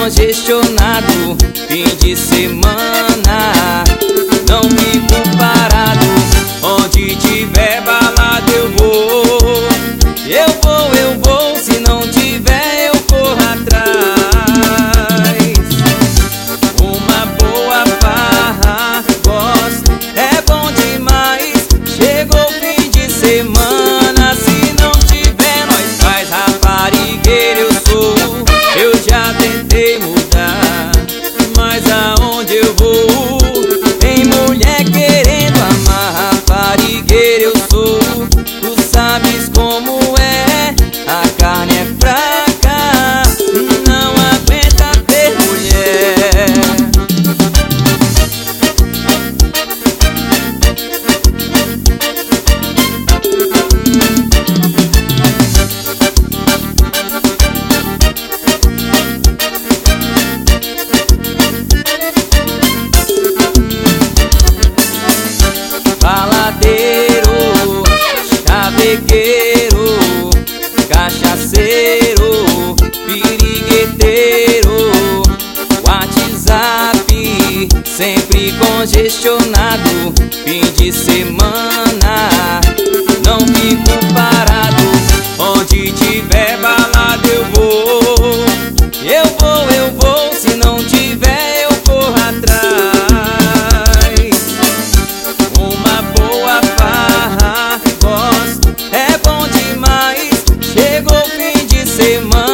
congestionado, fim de semana. Não fico parado, onde tiver balada eu vou. Eu vou, se não tiver eu corro atrás. Uma boa farra, gosto, é bom demais. Chegou o fim de semana, se não tiver nós faz. Raparigueiro eu sou, eu já tentei mudar, mas aonde eu vou? Tem mulher querendo amar. Raparigueiro eu sou, tu sabes como é, a carne é fraca, não aguenta ter mulher. Baladeiro, chavequeiro, cachaceiro, pirigueteiro, WhatsApp sempre congestionado, fim de semana. Não fico parado, onde tiver balada eu vou. Eu vou, se não tiver eu corro atrás. Uma boa farra, gosto, é bom demais. Chegou o fim de semana.